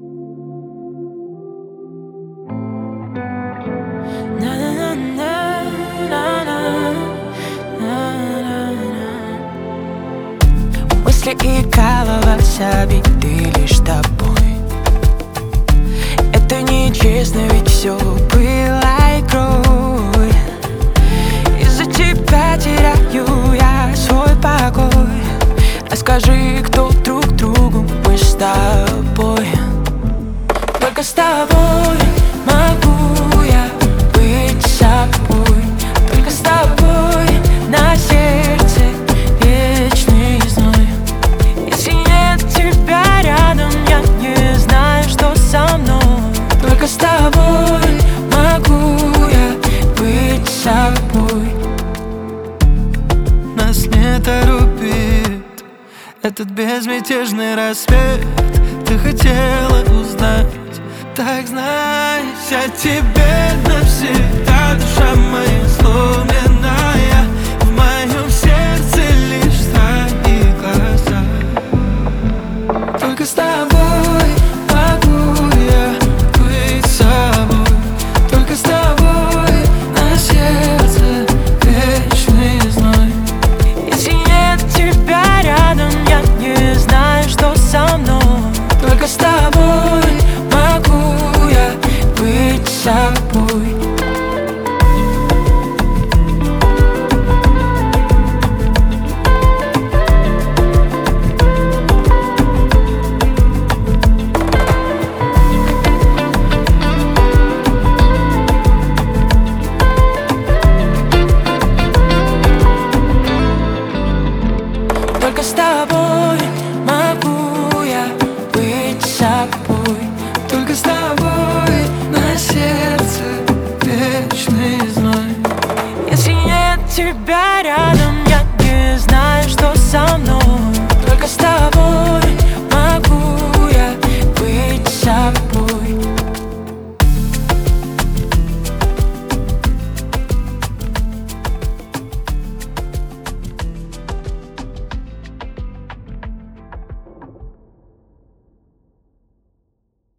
Мысли и голова забиты лишь тобой. Это нечестно, ведь все было игрой. Из-за тебя теряю я свой покой. Расскажи, кто друг другу мы с тобой. Только с тобой могу я быть собой. Только с тобой на сердце вечный зной. Если нет тебя рядом, я не знаю, что со мной. Только с тобой могу я быть собой. Нас не торопит этот безмятежный рассвет. Ты хотела узнать, так знай, я тебе навсегда. Душа моя сломленная, в моем сердце лишь твои глаза. Только с тобой могу я быть собой. Только с тобой на сердце вечный зной. Если нет тебя рядом, я не знаю, что со мной. Только с тобой могу я быть собой. Только с тобой могу я быть собой. Только с тобой на сердце вечный зной. Если нет тебя рядом, я не знаю, что со мной. Только с тобой